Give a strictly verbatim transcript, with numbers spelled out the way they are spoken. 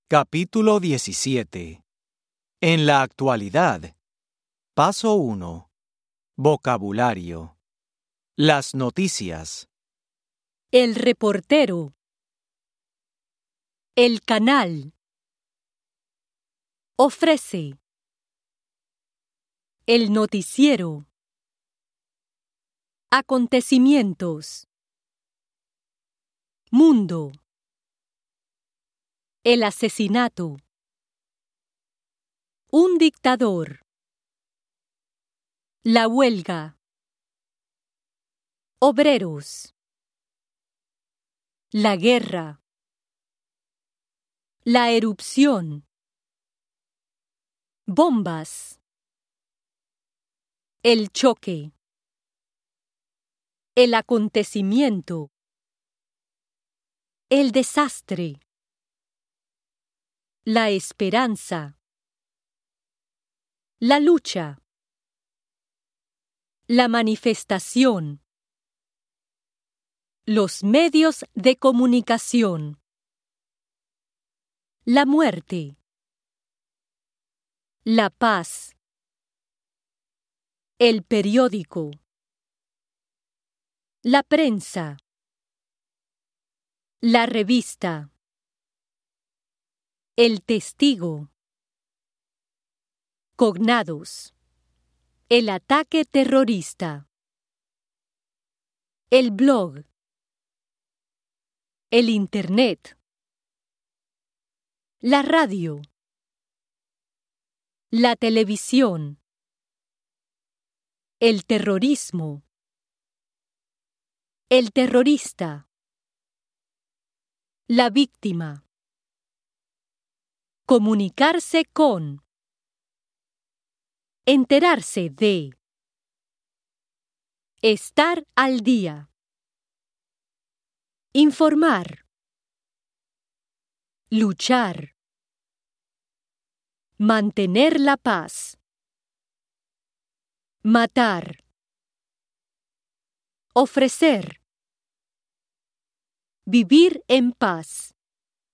Capítulo diecisiete. En la actualidad. Paso uno. Vocabulario. Las noticias. El reportero. El canal. Ofrece. El noticiero. Acontecimientos. Mundo. El asesinato. Un dictador. La huelga. Obreros. La guerra. La erupción. Bombas. El choque. El acontecimiento. El desastre. La esperanza. La lucha. La manifestación. Los medios de comunicación. La muerte. La paz. El periódico. La prensa. La revista. El testigo. Cognados. El ataque terrorista. El blog. El Internet. La radio. La televisión. El terrorismo. El terrorista. La víctima. Comunicarse con. Enterarse de. Estar al día. Informar. Luchar. Mantener la paz. Matar. Ofrecer. Vivir en paz.